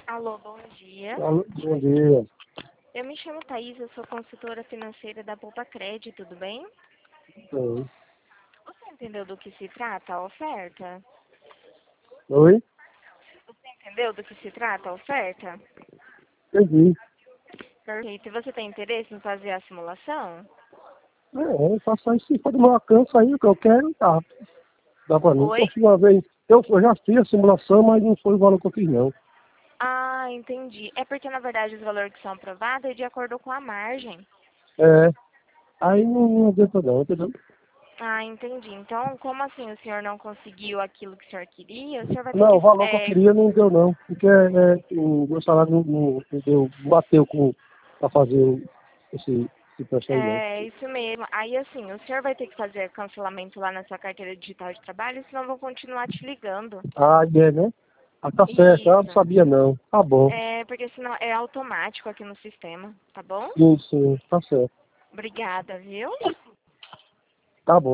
Alô, bom dia. Alô, bom dia. Eu me chamo Thaís, eu sou consultora financeira da Poupa Cred, tudo bem? Oi. Você entendeu do que se trata a oferta? Oi? Você entendeu do que se trata a oferta? Entendi. Perfeito. E você tem interesse em fazer a simulação? Eu faço isso se for do meu alcance aí, o que eu quero, tá. Dá pra mim. Oi? Eu fiz uma vez, eu já fiz a simulação, mas não foi o valor que eu quis, não. Ah, entendi. É porque, na verdade, os valores que são aprovados é de acordo com a margem. É, aí não adianta não, entendeu? Ah, entendi. Então, como assim o senhor não conseguiu aquilo que o senhor queria, o senhor vai ter Não, que... o valor que eu queria não deu não, porque o meu salário não deu, não bateu pra fazer esse preço aí não. É isso mesmo. Aí, assim, o senhor vai ter que fazer cancelamento lá na sua carteira digital de trabalho, senão eu vou continuar te ligando. Ah, é, né? Ah, tá certo, eu não Isso. sabia não. Tá bom. É, porque senão é automático aqui no sistema, tá bom? Sim, sim, tá certo. Obrigada, viu? Tá bom.